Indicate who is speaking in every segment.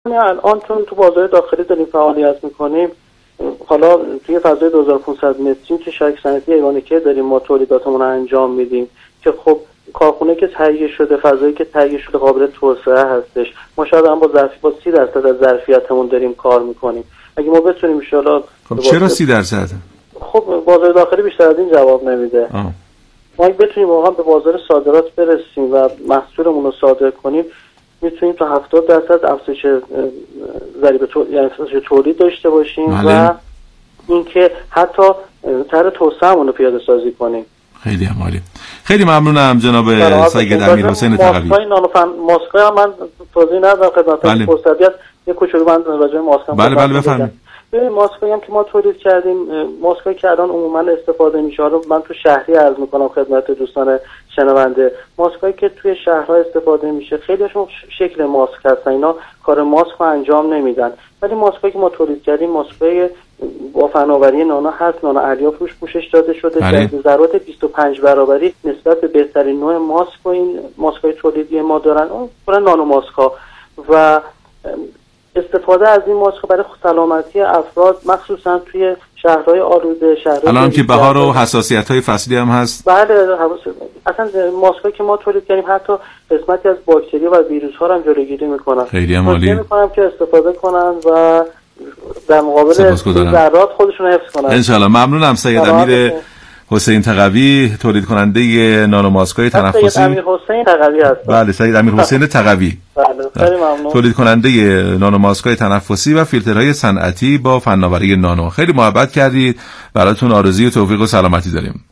Speaker 1: الان چون تو بازار داخلی داریم فعالیت میکنیم، حالا توی فضای 2500 متری که شریک صنعتی ایوانیکه داریم ما تولیداتمون رو انجام میدیم که خب کارخونه که تهیه شده، فضایی که تهیه شده قابل توسعه هستش. ما شاید هم با 30% از ظرفیتمون داریم کار میکنیم. اگه ما بتونیم ان شاءالله.
Speaker 2: خب چرا 30%؟
Speaker 1: خب بازار داخلی بیشتر از این جواب نمیده. ما اگه بتونیم واقعا به بازار صادرات برسیم و محصولمون رو صادر کنیم، میتونیم تا 70% افزایش ضریب تولید داشته باشیم و اینکه حتی طرح توسعه‌مون رو پیاده سازی کنیم.
Speaker 2: خیلی عالی. خیلی ممنونم جناب سید امیرحسین تقوی.
Speaker 1: ماسکای من توضیح ندادم خدمت فرصتیت یک کوچولو من راجع به ماسکای.
Speaker 2: بله بفرمایید.
Speaker 1: ببین ماسکایی هم که ما تولید کردیم، ماسکایی که الان عموما استفاده میشه، رو من تو شهری عرض میکنم خدمت دوستان شنونده. ماسکایی که توی شهرها استفاده میشه خیلیشون شکل ماسک هستن، اینا کار ماسک رو انجام نمیدن. ولی ماسکایی که ما تولید کردیم ماسکای با فناوری نانو هست، نانو الیاف روش پوشش داده شده که ذرات 25 برابری نسبت به بهترین نوع ماسک و این ماسکای تولیدی ما دارن، اون نانو ماسکا. و استفاده از این ماسک برای سلامتی افراد مخصوصا توی شهرهای آلوده،
Speaker 2: الان که بهار و حساسیت‌های فصلی هم هست.
Speaker 1: بله اصلا ماسکایی که ما تولید کردیم حتی قسمتی از باکتری و ویروس‌ها رو هم جلوگیری می‌کنن.
Speaker 2: خیلی عالی.
Speaker 1: می‌کنم که استفاده کنن و در مقابل ضررات خودشون رو حفظ کنن.
Speaker 2: ان شاءالله. ممنونم سید امیر حسین تقوی، تولید کننده نانو ماسکای تنفسی.
Speaker 1: سید امیر حسین تقوی هست.
Speaker 2: بله سید امیر حسین تقوی.
Speaker 1: بله خیلی ممنون.
Speaker 2: تولید کننده نانو ماسکای تنفسی و فیلترهای صنعتی با فناوری نانو. خیلی محبت کردید. براتون آرزوی توفیق و سلامتی داریم.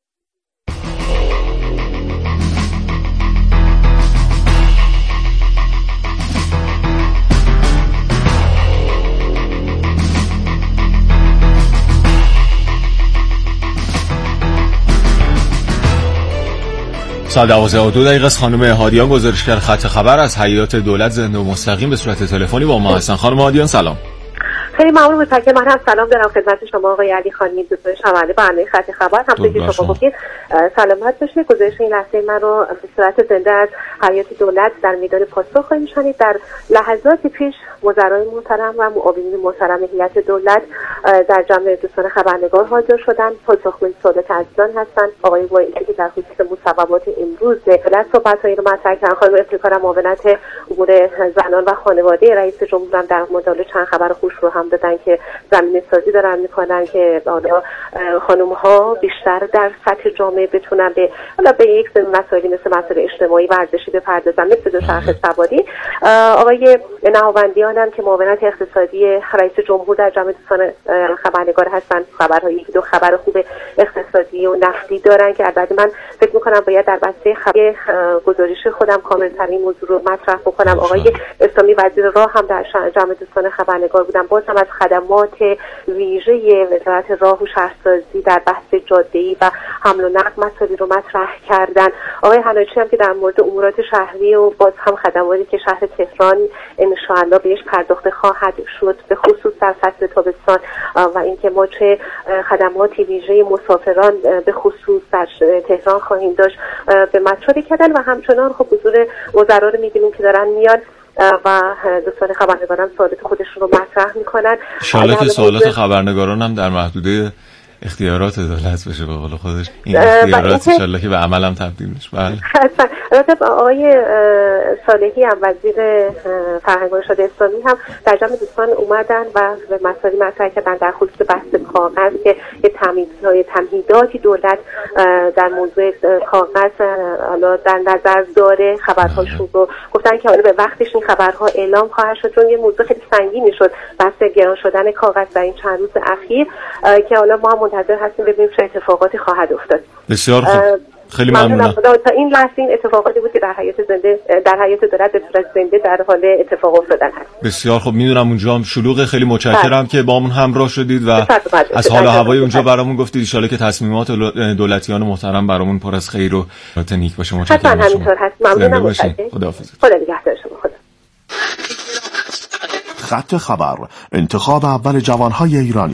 Speaker 3: ساعت 12:02 از خانم هادیان گزارشگر خط خبر از حیات دولت زنده و مستقیم به صورت تلفنی با ما هستن. خانم هادیان سلام.
Speaker 4: خیلی ممنون. متشکرم. من هم سلام دارم خدمت شما آقای علی خانی، دوستان شنونده برنامه خط خبر. همونطور که شما گفتید سلامت باشید. گزارش این لحظه من رو به صورت زنده از حیات دولت در میدان پاسخ خواهیم شنید. در لحظات پیش وزرای محترم و معاونین محترم هیئت دولت در جمع دوستان خبرنگار حاضر شدند. پاسخگوی سوالات عزیزان هستند. آقای وایلی که در خصوص مصوبات امروز دولت صحبت‌هایی رو مطرح کردن. خانم افتخار معاونت امور زنان و خانواده رئیس جمهور هم در مورد چند خبر خوش رو هم دادن که زمینه سازی دارن میکنن که حالا خانم ها بیشتر در سطح جامعه بتونن به یک سری مسائلی مثل مسائل اجتماعی ورزشی بپردازن، مثل دوچرخه سواری. آقای نهاوندیان هم که معاونت اقتصادی رئیس جمهور در جمع دوستان خبرنگار هستن، خبرهای دو خبر خوب اقتصادی و نفتی دارن که البته من فکر میکنم باید در بسته خبر گزارش خودم کامل‌ترین موضوع رو مطرح بکنم. آقای اسلامی وزیر راه هم در جمع دوستان خبرنگار بودن، باز هم از خدمات ویژه وزارت راه و شهرسازی در بحث جاده‌ای و حمل و نقل مسائلی رو مطرح کردن. آقای حناچی هم که در مورد امورات شهری و باز هم خدماتی که شهر تهران ان شاءالله بهش پرداخته خواهد شد، به خصوص در فصل تابستان، و اینکه ما چه خدماتی ویژه مسافران به خصوص در تهران خواهیم داشت به مطرح کردن. و همچنان خب حضور وزرا رو می‌بینیم که دارن میان و دوستان خبرنگاران سوالات خودشون رو مطرح میکنن.
Speaker 3: انشالله که سوالات خبرنگاران هم در محدوده اختیارات دولت بشه به قول خودش، این اختیارات انشالله که به عمل هم تبدیل بشه. بله.
Speaker 4: البته آقای صالحی هم وزیر فرهنگ و ارشاد اسلامی هم در جمع دوستان اومدن و به مسائلی مطرح کردن در خصوص بحث کاغذ که یه تمهیداتی دولت در موضوع کاغذ حالا در نظر داره. خبرهاشون رو گفتن که حالا به وقتش این خبرها اعلام خواهد شد، چون یه موضوع خیلی سنگینی شد بحث گران شدن کاغذ در این چند روز اخیر که حالا ما منتظر هستیم ببینیم چه اتفاقاتی خواهد افتاد.
Speaker 3: بسیار خوب. خیلی ممنونم.
Speaker 4: تا این لحظه این اتفاقاتی بود که در حیات دولت به صورت زنده در حال اتفاق افتادن هست.
Speaker 3: بسیار خوب. میدونم اونجا هم شلوغه. خیلی متشکرم که با همون همراه شدید و از حال و هوای اونجا برامون گفتید. ان شاءالله که تصمیمات دولتیان محترم برامون پر از خیر و نیک باشه.
Speaker 4: متشکرم. همینطور هست. ممنونم.
Speaker 3: خداحافظ.
Speaker 4: خدا نگهدار شما. خدا.
Speaker 5: خط خبر، انتخاب اول جوانهای ایرانی.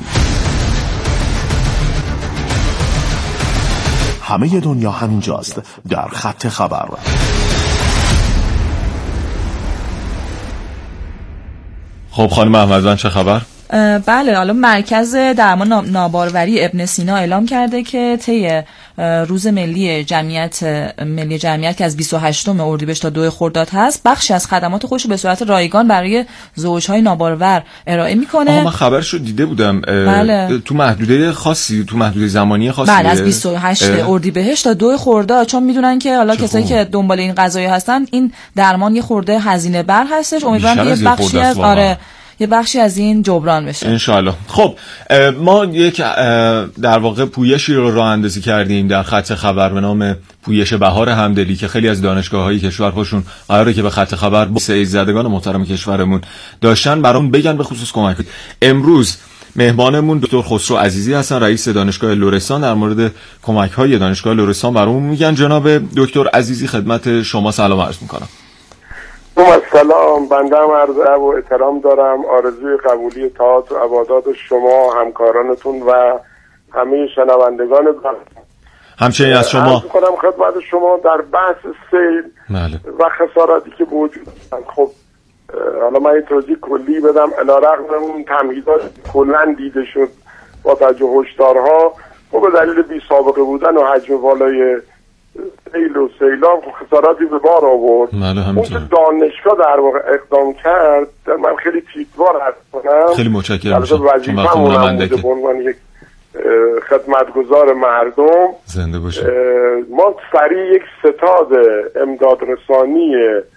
Speaker 5: همه دنیا همینجاست، در خط خبر.
Speaker 3: خب خانم احمدزن چه خبر؟
Speaker 6: بله، حالا مرکز درمان ناباروری ابن سینا اعلام کرده که طی روز ملی جمعیت که از 28 اردیبهشت تا 2 خرداد هست، بخشی از خدمات خودش رو به صورت رایگان برای زوجهای نابارور ارائه میکنه.
Speaker 3: من خبرشو دیده بودم.
Speaker 6: بله.
Speaker 3: تو محدوده خاصی، تو محدوده زمانی خاصی.
Speaker 6: بله، از 28 اردیبهشت تا 2 خرداد، چون میدونن که حالا کسایی که دنبال این قضايا هستن این درمان یه خورده هزینه بر هستش. امیدوارم که یه بخشی از این جبران بشه
Speaker 3: انشالله. خب ما یک در واقع پویشی رو راه اندازی کردیم در خط خبر به نام پویش بهار همدلی که خیلی از دانشگاه‌های کشور خودشون قراره که به خط خبر با سید زدگان محترم کشورمون داشتن برامون بگن، به خصوص کمک. امروز مهمانمون دکتر خسرو عزیزی هستن، رئیس دانشگاه لرستان. در مورد کمک‌های دانشگاه لرستان برامون میگن. جناب دکتر عزیزی خدمت شما سلام عرض می‌کنم.
Speaker 7: سلام، بنده هم عرض و احترام دارم. آرزوی قبولی طاعات و عبادات شما، همکارانتون و همه شنوندگان
Speaker 3: همچنین از شما
Speaker 7: عرض کنم خدمت شما در بحث سیل و خساراتی که وجود دارن. خب حالا من یه توضیح کلی بدم. علیرغم اون تمهیدات کلا دیده شد با توجه هشدارها، خب به دلیل بی سابقه بودن و حجم بالای سیل و سیلاب خساراتی به بار آورد. اون که دانشگاه در واقع اقدام کرد، من خیلی تیتوار عرض کنم.
Speaker 3: خیلی متشکرم.
Speaker 7: وظیفه‌مون بوده به عنوان یک خدمتگزار مردم
Speaker 3: زنده باشه.
Speaker 7: ما سریع یک ستاد امدادرسانی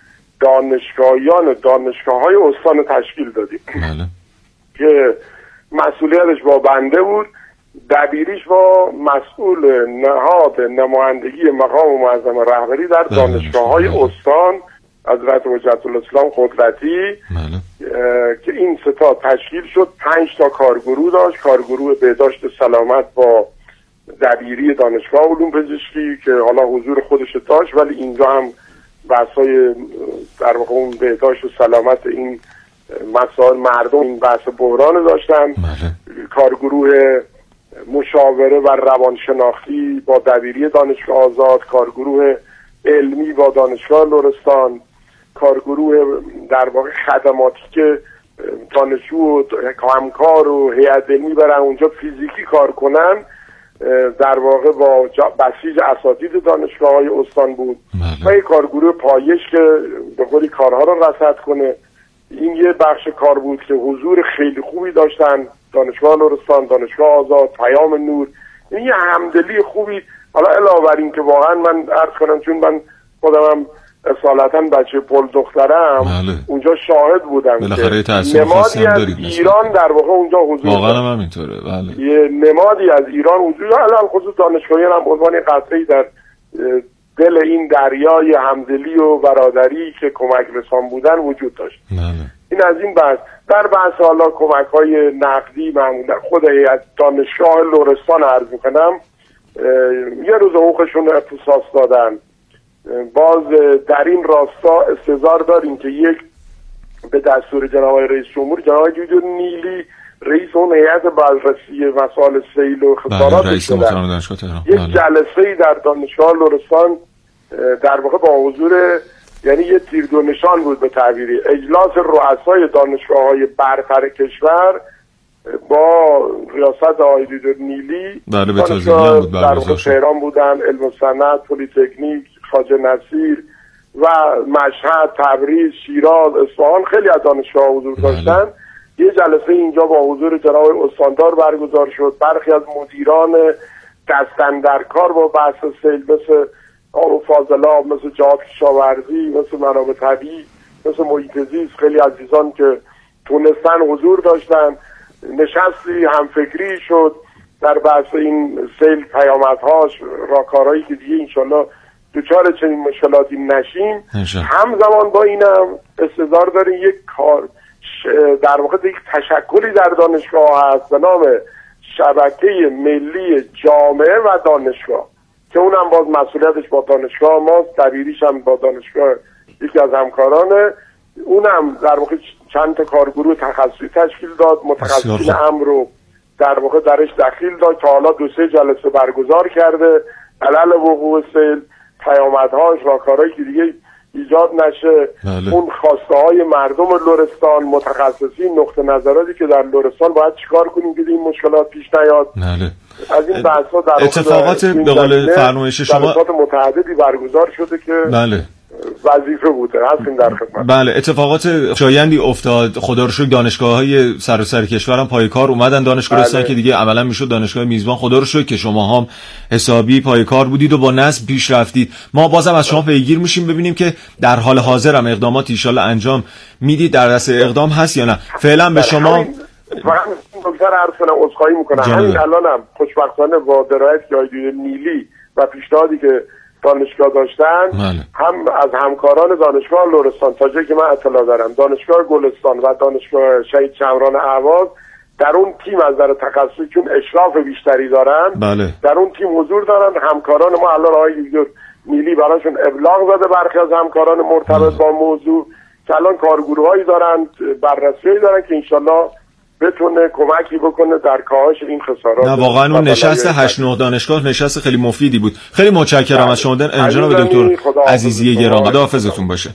Speaker 7: دانشگاه‌های استان تشکیل دادیم که مسئولیتش با بنده بود، دبیریش با مسئول نهاد نمایندگی مقام معظم رهبری در دانشگاه‌های استان حضرت حجت الاسلام قدرتی که این ستاد تشکیل شد. 5 تا کارگروه داشت. کارگروه بهداشت سلامت با دبیری دانشگاه علوم پزشکی که حالا حضور خودش داشت، ولی اینجا هم بحث‌های در واقع اون بهداشت و سلامت این مسائل مردم این بحث بحران داشتن. کارگروه مشاوره و روانشناختی با دبیری دانشگاه آزاد، کارگروه علمی با دانشگاه لرستان، کارگروه در واقع خدماتی که دانشجو و همکار و هیئت علمی برن اونجا فیزیکی کار کنن، در واقع با بسیج اساتید دانشگاه‌های استان بود. و یک کارگروه پایش که به قولی کارها رو رصد کنه. این یه بخش کار بود که حضور خیلی خوبی داشتن دانشگاه لرستان، دانشگاه آزاد، پیام نور. این یه همدلی خوبی. حالا علاوه بر این که واقعا من عرض کنم، چون من خودم اصالتا بچه پل دخترم اونجا شاهد بودم که نمادی از ایران در واقع اونجا حضور
Speaker 3: واقعا هم اینطوره.
Speaker 7: یه نمادی از ایران وجود داره. الان خصوص دانشگاهیان هم عنوان قطعه‌ای در دل این دریای همدلی و برادری که کمک رسان بودن وجود داشت. این از این بحث. در بحث حالا کمک‌های نقدی معمولا خود از دانشگاه لرستان عرض می‌کنم یه روز حقوقشون رو اختصاص دادن. باز در این راستا استظهار داریم که یک به دستور جناب رئیس جمهور، جناب دکتر نیلی رئیس اون هیئت بررسی مسائل سیل و خسارات شدن، یک جلسه‌ای در دانشگاه لرستان در واقع با حضور، یعنی یه تیر دو نشان بود به تعبیری، اجلاس رؤسای دانشگاه‌های برتر کشور با ریاست آقای دکتر نیلی
Speaker 3: دانشگاه
Speaker 7: در واقع تهران بودن، علم و صنعت، پلی‌تکنیک، خواجه نصیر و مشهد، تبریز، شیراز، اصفهان، خیلی از دانشگاه‌ها حضور داشتن. یه جلسه اینجا با حضور جناب استاندار برگزار شد. برخی از مدیران دست‌اندرکار با بحث سیل مثل آب فاضلاب، مثل جهاد کشاورزی، مثل منابع طبیعی، مثل محیط زیست، خیلی عزیزان که تونستن حضور داشتن. نشستی همفکری شد در بحث این سیل، پیامدهاش، راهکارهایی که دیگه انشالله دوچار چنین مشکلاتی نشیم. همزمان با اینم استظهار داریم یک کار در واقع یک تشکلی در دانشگاه هست به نام شبکه ملی جامعه و دانشگاه که اونم باز مسئولیتش با دانشگاه ماست، دبیریش هم با دانشگاه یکی از همکارانه. اونم در واقع چند تا کارگروه تخصصی تشکیل داد، متخصصین امر رو در واقع درش دخیل داد. تا حالا 2-3 جلسه برگزار کرده علل وقوع سیل، پیامدهاش، راهکارهایی که دیگه ایجاد نشه. اون خواسته های مردم لرستان، متخصصین، نقطه نظراتی که در لرستان باید چیکار کنیم که این مشکلات پیش نیاد. از این بحث‌ها در
Speaker 3: اتفاقات به قول فرمایش شما
Speaker 7: جلسات متعددی برگزار شده که وظیفه بوده. هستیم در خدمت.
Speaker 3: بله، اتفاقات شایندی افتاد. خدا رو شکر دانشگاه‌های سراسر کشورم پای کار اومدن. دانشگاه لرستان که دیگه عملا میشد دانشگاه میزبان. خدا رو شکر که شما هم حسابی پای کار بودید و با نظم پیش رفتید. ما بازم از شما پیگیر میشیم ببینیم که در حال حاضر هم اقدامات ان شاءالله انجام میدید. در دست اقدام هست یا نه؟ فعلا به شما
Speaker 7: دکتر ارسلان عذرخواهی میکنم. همین الانم خوشبختانه با درایت یادگیری نیلی و پیشنهادی که دانشگاه داشتن هم از همکاران دانشگاه لرستان تا جایی که من اطلاع دارم، دانشگاه گلستان و دانشگاه شهید شمران اهواز در اون تیم از نظر تخصصی چون اشراف بیشتری دارن در اون تیم حضور دارن. همکاران ما الان آقای دکتر نیلی براشون ابلاغ داده برخی از همکاران مرتبط با موضوع که الان کارگروهایی دارن، بررسی دارن که انشالله بتونه کمکی بکنه در کاهش این خسارات.
Speaker 3: نه واقعا اون نشست 8-9 دانشگاه نشست خیلی مفیدی بود. خیلی متشکرم از شما جناب دکتر عزیزی گران. خداحافظتون باشه.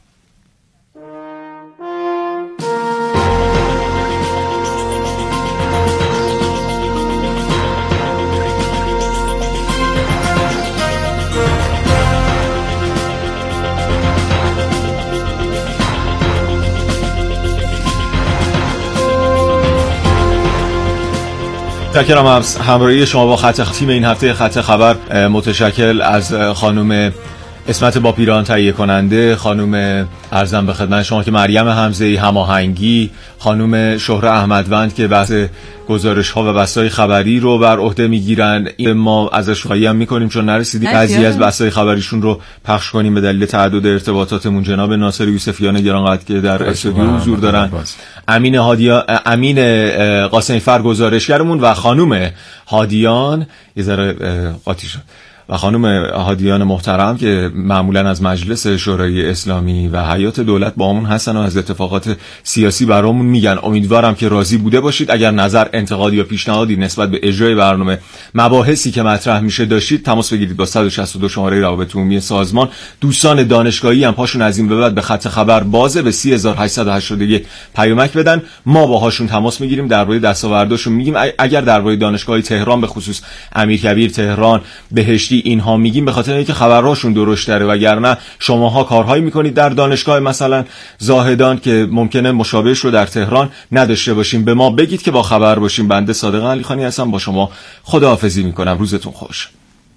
Speaker 3: متشکرم از همراهی شما با تیم این هفته خط خبر، متشکر از خانم اسمت باپیران تهیه کننده، خانم ارزم به خدمت شما که مریم حمزه‌ای هماهنگی، خانم شهره احمدوند که بحث گزارش ها و بستای خبری رو بر عهده میگیرن. ما ازش خواهی هم میکنیم چون نرسیدیم بعضی از بستای خبریشون رو پخش کنیم به دلیل تعدد ارتباطاتمون. جناب ناصر یوسفیان گرانقدر که در استودیو حضور دارن، امین قاسمی فر گزارشگرمون و خانم هادیان یه ذره قاطی شد و خانم هادیان محترم که معمولا از مجلس شورای اسلامی و حیات دولت با همون هستن و از اتفاقات سیاسی برامون میگن. امیدوارم که راضی بوده باشید. اگر نظر، انتقاد یا پیشنهادی نسبت به اجرای برنامه، مباحثی که مطرح میشه داشتید، تماس بگیرید با 162 شماره روابط عمومی سازمان. دوستان دانشگاهی هم پاشون از این به بعد به خط خبر بازه به 3881 پیامک بدن. ما باهاشون تماس میگیریم، درباره دستاورداشون میگیم. اگر درباره دانشگاه تهران به خصوص امیرکبیر تهران، بهشتی اینها میگیم به خاطر اینکه خبرهاشون درشتره، وگرنه شماها کارهایی میکنید در دانشگاه مثلا زاهدان که ممکنه مشابهش رو در تهران نداشته باشیم. به ما بگید که با خبر باشیم. بنده صادق علیخانی هستم، با شما خداحافظی میکنم. روزتون خوش.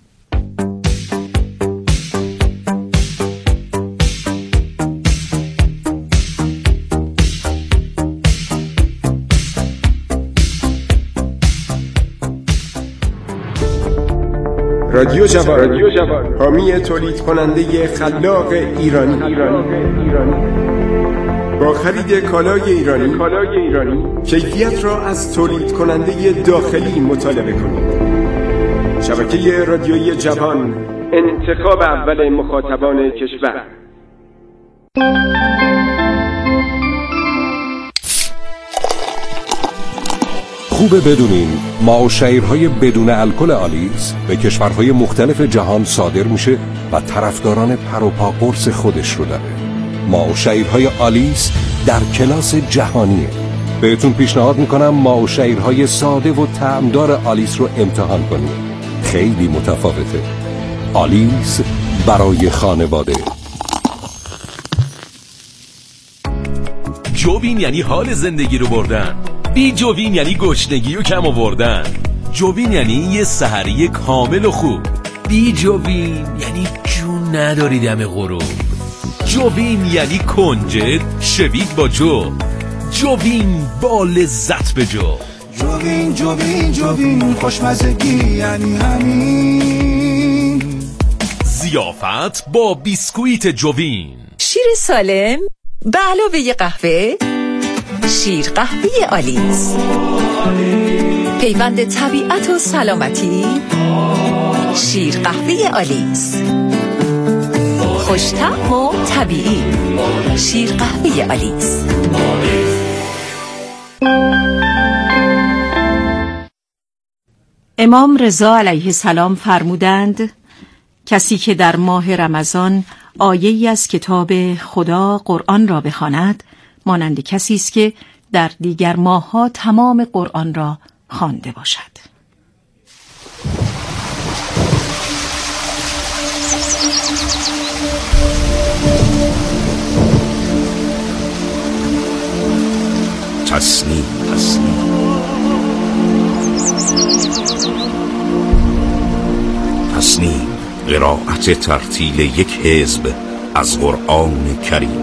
Speaker 8: رادیو جوان، حامی تولید کننده خلاق ایرانی. با خرید کالای ایرانی کیفیت را از تولید کننده داخلی مطالبه کنید. شبکه رادیویی جوان، انتخاب اول مخاطبان کشور.
Speaker 9: خوبه بدونین ما و شیرهای بدون الکل آلیس به کشورهای مختلف جهان صادر میشه و طرفداران پر و پا قرص خودش رو داره. ما و شیرهای آلیس در کلاس جهانیه. بهتون پیشنهاد میکنم ما و شیرهای ساده و طعمدار آلیس رو امتحان کنید. خیلی متفاوته. آلیس برای خانواده.
Speaker 10: جوین یعنی حال زندگی رو بردن. بی جوین یعنی گشنگی و کم آوردن. جوین یعنی یه سحری کامل و خوب. بی جوین یعنی جون نداری دم غروب. جوین یعنی کنجد شوید با جو. جوین با لذت به جو.
Speaker 11: جوین جوین جوین خوشمزگی یعنی همین.
Speaker 10: ضیافت با بیسکویت جوین.
Speaker 12: شیر سالم به علاوه قهوه، شیر قهوه آلیس، پیوند طبیعت و سلامتی. شیر قهوه آلیس، خوش‌طعم و طبیعی. شیر قهوه آلیس.
Speaker 13: امام رضا علیه السلام فرمودند کسی که در ماه رمضان آیه‌ای از کتاب خدا قرآن را بخواند مانند کسی است که در دیگر ماه‌ها تمام قرآن را خوانده باشد.
Speaker 14: تصنیم قرائت ترتیل یک حزب از قرآن کریم.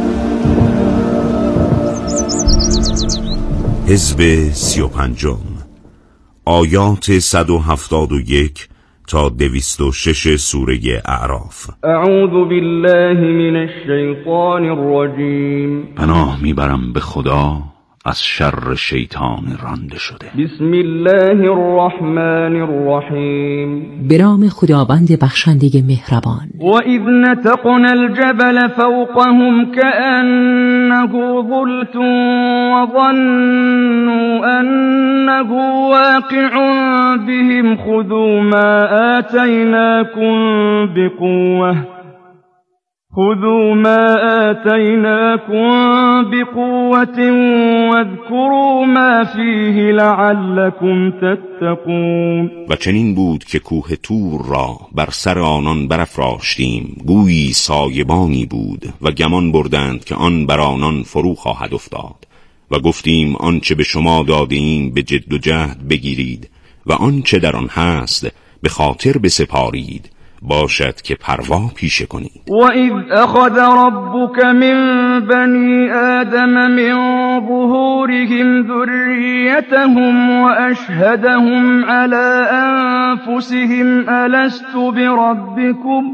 Speaker 14: حزب 35 آیات 171 تا 206 سوره اعراف.
Speaker 15: اعوذ بالله من الشیطان الرجیم.
Speaker 16: پناه میبرم به خدا از شر شیطان رانده شده.
Speaker 15: بسم الله الرحمن الرحیم.
Speaker 17: به نام خداوند بخشنده مهربان.
Speaker 15: و اذ نتقنا الجبل فوقهم كأنه ظلة وظنوا أنه واقع بهم خذوا ما آتيناكم بقوة واذكروا ما فيه لعلكم تتقون.
Speaker 14: و چنین بود که کوه طور را بر سر آنان برافراشتیم گویی سایبانی بود و گمان بردند که آن بر آنان فرو خواهد افتاد و گفتیم آنچه به شما دادیم به جد و جهد بگیرید و آنچه در آن هست به خاطر بسپارید باشد که پروا پیشه کنید.
Speaker 15: و اذ اخذ ربک من بنی آدم من ظهورهم ذریتهم و اشهدهم على انفسهم الست بربکم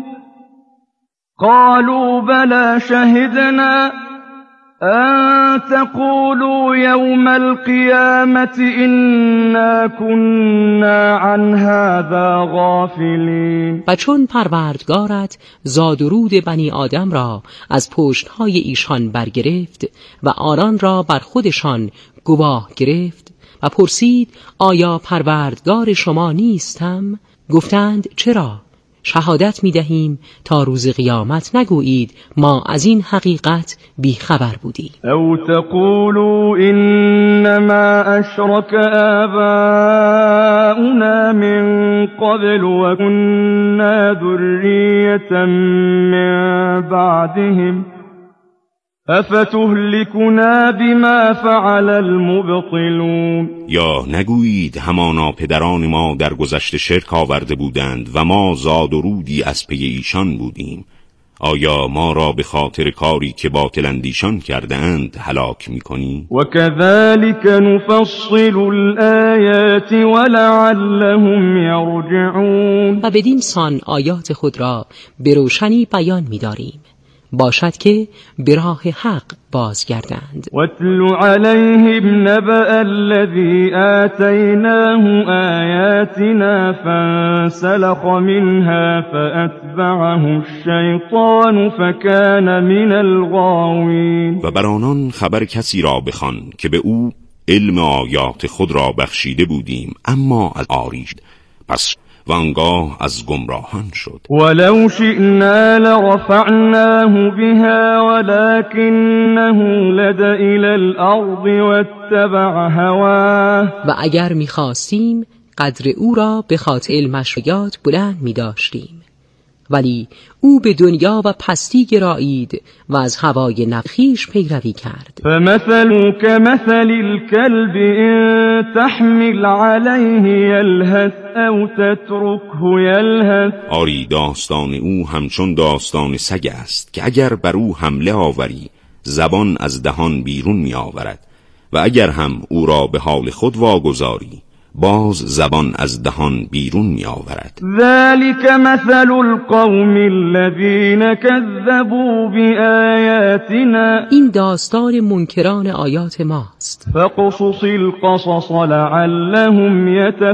Speaker 15: قالوا بلى شهدنا أن تقولوا يوم القيامة إنا كنا عن هذا غافلين.
Speaker 17: و چون پروردگارت زاد و رود بنی آدم را از پشتهای ایشان برگرفت و آنان را بر خودشان گواه گرفت و پرسید آیا پروردگار شما نیستم؟ گفتند چرا؟ شهادت می دهیم تا روز قیامت نگویید ما از این حقیقت بیخبر بودیم.
Speaker 15: او تقولوا انما اشرك آباؤنا من قبل و كنا ذریة من بعدهم افتهلكنا بما فعل المبطلون.
Speaker 14: یا نگویید همانا پدران ما در گذشته شرک آورده بودند و ما زاد و رودی از پی ایشان بودیم. آیا ما را به خاطر کاری که باطل اندیشان کردند هلاک می‌کنی؟
Speaker 15: و كذلك نفصل الآیات ولعلهم یرجعون.
Speaker 17: و بدین سان آیات خود را به روشنی بیان می‌داریم باشد که به راه حق بازگردند.
Speaker 15: واتل علیهم نبأ الذی آتیناه آیاتنا فانسلخ منها فاتبعه الشیطان فکان من الغاوین.
Speaker 14: و بر آنان خبر کسی را بخوان که به او علم آیات خود را بخشیده بودیم اما از آریشت پس وانگاه از گمراهان شد.
Speaker 15: ولو شئنا لرفعناه بها ولكنه لدى الى الارض واتبع هواه.
Speaker 17: و اگر می‌خواستیم قدر او را به خاطر علمش بلند می‌داشتیم ولی او به دنیا و پستی گرایید و از هوای نفخیش پیروی کرد.
Speaker 15: فمثل كمثل الكلب ان تحمل عليه يلهث او تتركه يلهث.
Speaker 14: آری داستان او همچون داستان سگ است که اگر بر او حمله آوری زبان از دهان بیرون می آورد و اگر هم او را به حال خود واگذاری باز زبان از دهان بیرون می آورد.
Speaker 15: ذلك مثل القوم الذين كذبوا بآياتنا.
Speaker 17: این داستان منکران آیات ماست.
Speaker 15: فقصص القصص لعلهم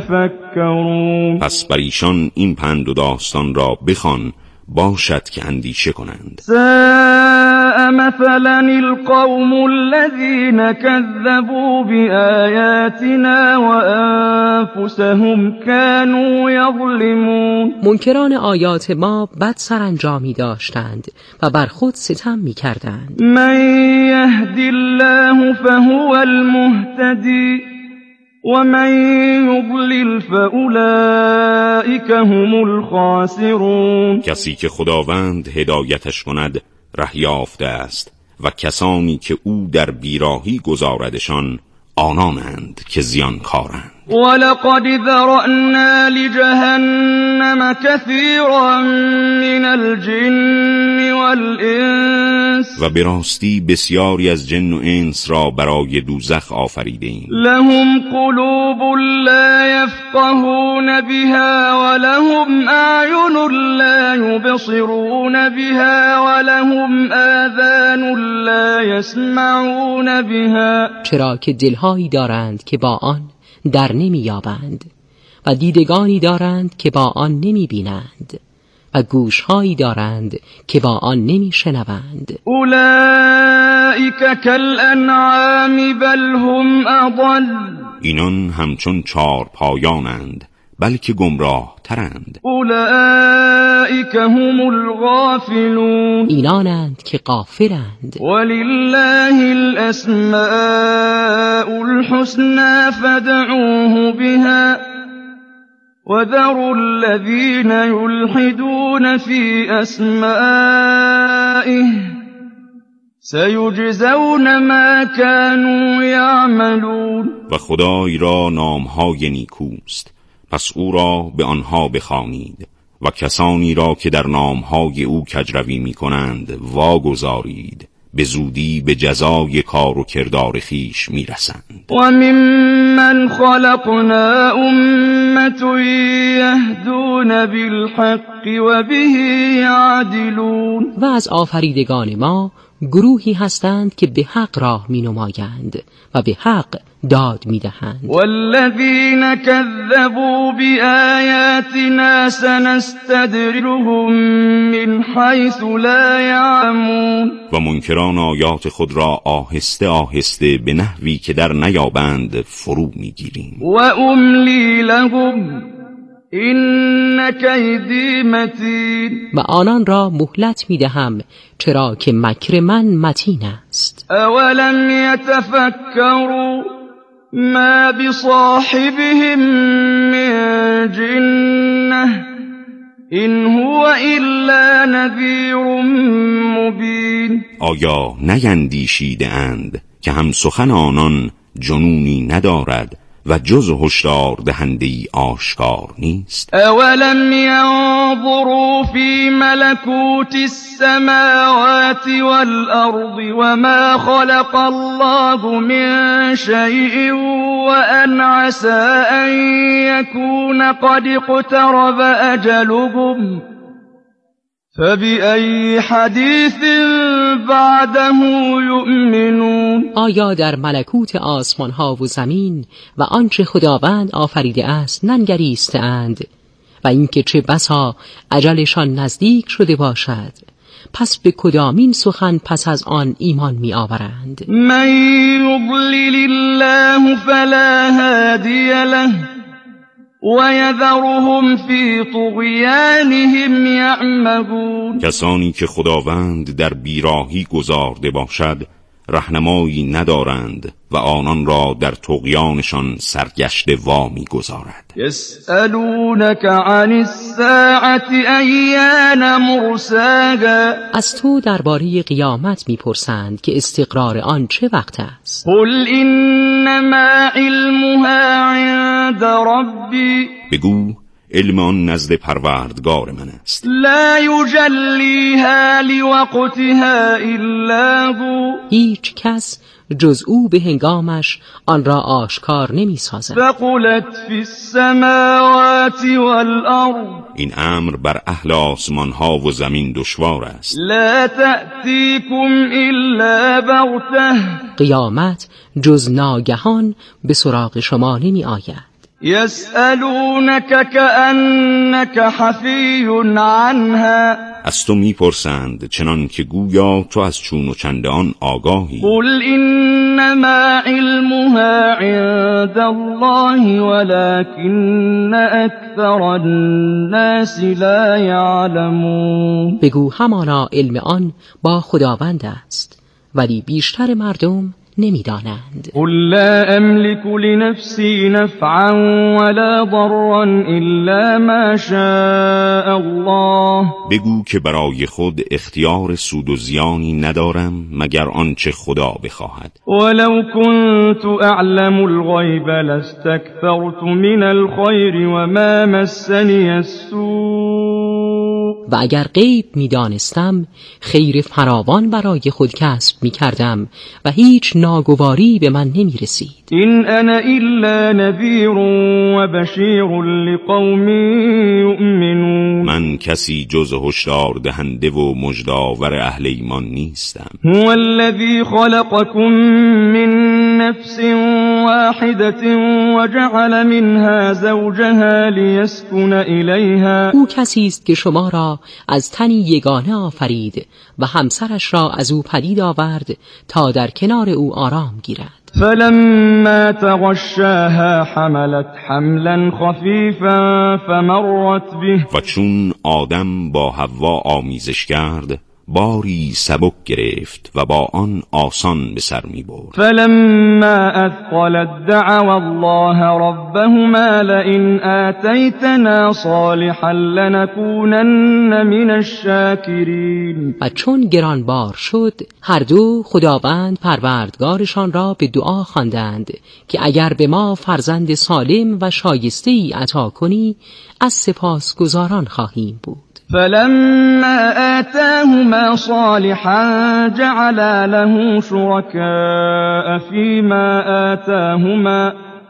Speaker 15: يتفكرون.
Speaker 14: پس بر ایشان این پند و داستان را بخوان باشد که اندیشه کنند.
Speaker 15: ساء مثلا القوم الذين كذبوا بآياتنا وأنفسهم كانوا يظلمون.
Speaker 17: منکران آیات ما بد سرانجامی داشتند و بر خود ستم می‌کردند.
Speaker 15: من یهد الله فهو المهتدی ومن یضلل فاولئک هم الخاسرون.
Speaker 14: کسی که خداوند هدایتش کند ره یافته است و کسانی که او در بیراهی گذاردشان آنانند که زیانکارند.
Speaker 15: ولقد ذرأنا لجهنم كثيرا من الجن والإنس
Speaker 14: و به راستی بسیاری از جن و انس را برای دوزخ آفریده ایم.
Speaker 15: لهم قلوب لا يفقهون بها ولهم أعين لا يبصرون بها ولهم آذان لا يسمعون بها.
Speaker 17: چرا که دلهایی دارند که با آن در نمی یابند و دیدگانی دارند که با آن نمی بینند و گوشهایی دارند که با آن نمی شنوند.
Speaker 15: اولئک کالانعام بل هم اضل.
Speaker 14: اینان همچون چار پایانند بلکه گمراه ترند.
Speaker 15: اولئک هم الغافلون.
Speaker 17: اینانند که غافلند.
Speaker 15: ولله الاسماء الحسنى فادعوه بها وذروا الذين يلحدون في اسمائه سيجزون ما كانوا يعملون.
Speaker 14: و خدای را نامهای نیکوست، پس او را به آنها بخوانید و کسانی را که در نامهای او کجروی می کنند واگذارید، به زودی به جزای کار و کردار خیش می رسند.
Speaker 15: و ممن خلقنا امة یهدون بالحق و به یعدلون.
Speaker 17: و از آفریدگان ما گروهی هستند که به حق راه می نمایند و به حق داد می دهند.
Speaker 15: والذین كذبوا بآیاتنا سنستدرجهم من حیث لا یعلمون.
Speaker 14: و منکران آیات خود را آهسته آهسته به نحوی که در نیابند فرو می گیریم.
Speaker 15: و املی لهم این کیدی متین.
Speaker 17: و آنان را مهلت می دهم چرا که مکر من متین است.
Speaker 15: اولم یتفکروا ما بصاحبهم من جنة این هو الا نذیر مبین.
Speaker 14: آیا نیندیشیده اند که هم سخن آنان جنونی ندارد و جز هشدار دهنده‌ای آشکار نیست؟
Speaker 15: اولم ينظروا في ملكوت السماوات والارض وما خلق الله من شيء وان عسى ان يكون قد اقترب اجلهم فبأي حدیث بعده یؤمنون.
Speaker 17: آیا در ملکوت آسمان ها و زمین و آنچه خداوند آفریده است ننگریستند و اینکه چه بسا اجلشان نزدیک شده باشد، پس به کدامین سخن پس از آن ایمان می آورند؟
Speaker 15: من یضلل الله فلا هادی له وَيَذَرُهُمْ فِي طُغْيَانِهِمْ يَعْمَهُونَ.
Speaker 14: کسانی که خداوند در بیراهی گذارده باشد رهنمایی ندارند و آنان را در طغیانشان سرگشته وامی گذارد.
Speaker 15: یسألونک عن الساعة ایان مرساها.
Speaker 17: از تو درباره قیامت میپرسند که استقرار آن چه وقت است؟
Speaker 15: قل انما علمها عند ربی.
Speaker 14: بگو علم آن نزد پروردگار من است.
Speaker 15: لا یجلیها لوقتها الا هو.
Speaker 17: هیچ کس جز او به هنگامش آن را آشکار نمی سازد.
Speaker 15: ثقلت فی السماوات والارض.
Speaker 14: این امر بر اهل آسمان ها و زمین دشوار است.
Speaker 15: لا تأتیکم الا بغته.
Speaker 17: قیامت جز ناگهان به سراغ شما نمی آید.
Speaker 15: يسألونك كأنك حفي عنها
Speaker 14: از تو میپرسند چنان که گویا تو از چون و چند آن آگاهی.
Speaker 15: قل انما علمها عند الله ولكن اکثر الناس لا يعلمون.
Speaker 17: بگو همانا علم آن با خداوند است ولی بیشتر مردم نمیدانند.
Speaker 15: قل لا املك لنفسي نفعا ولا ضرا الا ما شاء الله.
Speaker 14: بگو که برای خود اختیار سود و زیانی ندارم مگر آنچه خدا بخواهد.
Speaker 15: ولو كنت اعلم الغیب لاستكثرت من الخير وما مسني السوء.
Speaker 17: و اگر غیب میدانستم خیر فراوان برای خود کسب میکردم و هیچ ناگواری به من نمیرسید.
Speaker 15: این انا الا نذیر و بشیر لقوم یؤمنون.
Speaker 14: من کسی جز هشدار دهنده و مژده‌آور اهل ایمان نیستم.
Speaker 15: هو الذی خلقکم من نفس واحدة وجعل منها زوجها لیسکن الیها.
Speaker 17: او کسی است که شما را از تنی یگانه آفرید و همسرش را از او پدید آورد تا در کنار او آرام گیرد.
Speaker 15: فلما تغشاها حملت حملا خفیفا فمرت به.
Speaker 14: و چون آدم با حوا آمیزش کرد باری سبک گرفت و با آن آسان به سر می برد.
Speaker 15: فلما اثقلت دعوا الله ربهما لئن آتیتنا صالحا لنکونن من الشاکرین.
Speaker 17: و چون گرانبار شد هر دو خداوند پروردگارشان را به دعا خواندند که اگر به ما فرزند سالم و شایسته‌ای عطا کنی از سپاسگزاران خواهیم بود.
Speaker 15: فلما آتاهما صالحا جعل له شركاء فيما آتاهما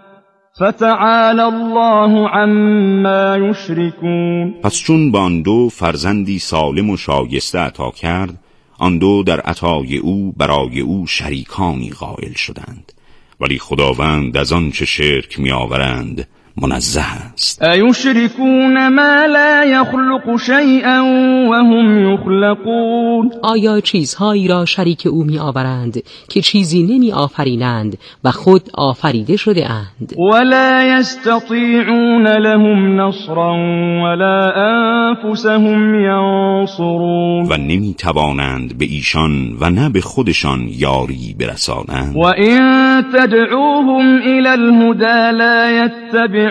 Speaker 15: فتعالى الله عما يشركون.
Speaker 14: پس چون به آن دو فرزندی سالم و شایسته عطا کرد آن دو در عطای او برای او شریکانی قائل شدند ولی خداوند از آن چه شرک می آورند منزه است.
Speaker 15: ایشرکون ما لا یخلق شیئا وهم یخلقون.
Speaker 17: آیا چیزهایی را شریک او می آورند که چیزی نمی آفرینند و خود آفریده شده اند.
Speaker 15: ولا یستطیعون لهم نصرا ولا انفسهم ینصرون.
Speaker 14: و نمی توانند به ایشان و نه به خودشان یاری برسانند.
Speaker 15: و این تدعوهم الى الهدى لا یتبعون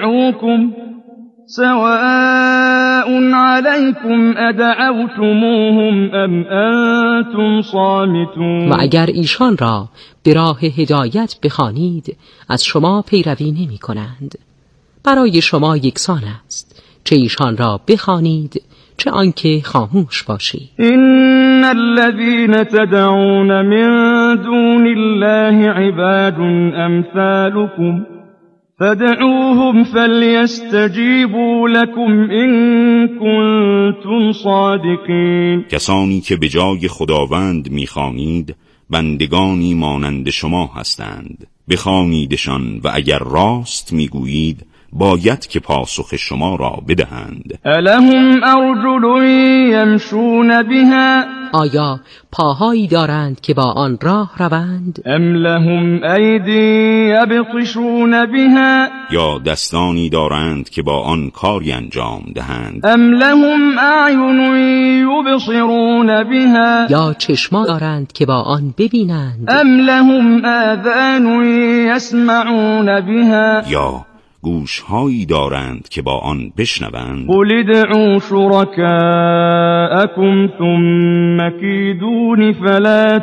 Speaker 15: سواء عليكم ادعوتموهم ام انتم صامتون.
Speaker 17: و اگر ایشان را به راه هدایت بخوانید از شما پیروی نمی کنند. برای شما یکسان است چه ایشان را بخوانید چه آنکه خاموش باشید.
Speaker 15: ان الذين تدعون من دون الله عباد امثالكم فدعوهم فليستجيبوا لكم إن كنتم صادقين.
Speaker 14: کسانی که به جای خداوند می‌خوانید بندگانی مانند شما هستند. بخوانیدشان و اگر راست میگویید باید که پاسخ شما را بدهند.
Speaker 15: الهم ارجل یمشون بها.
Speaker 17: آیا پاهایی دارند که با آن راه روند؟
Speaker 15: ام لهم ایدی یبطشون بها.
Speaker 14: یا دستانی دارند که با آن کاری انجام دهند.
Speaker 15: ام لهم اعین یبصرون بها.
Speaker 17: یا چشمان دارند که با آن ببینند.
Speaker 15: ام لهم آذان یسمعون بها.
Speaker 14: یا گوش‌هایی دارند که با آن بشنوند.
Speaker 15: قل ادعوا شركاءكم ثم كيدون فلا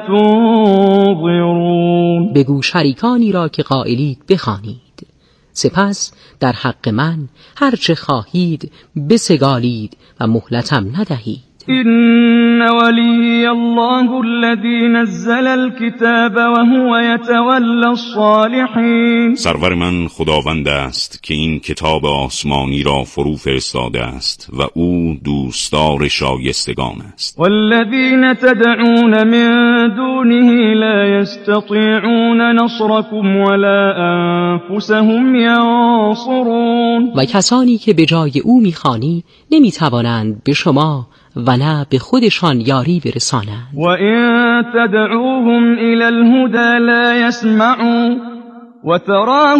Speaker 15: تنظرون.
Speaker 17: بگو شریکانی را که قائلید بخوانید سپس در حق من هر چه خواهید بسگالید و مهلتم ندهید.
Speaker 15: ان إن ولي الله الذي نزل الكتاب وهو يتولى الصالحين.
Speaker 14: سرور من خداوند است که این کتاب آسمانی را فرو فرستاده است و او دوستدار شایستگان است.
Speaker 15: والذین تدعون من دونه لا يستطيعون نصركم ولا أنفسهم ينصرون.
Speaker 17: و کسانی که به جای او میخوانی نمیتوانند به شما و نه به خودشان یاری برسانند.
Speaker 15: و این تدعوهم الى الهدى لا يسمعون و تراه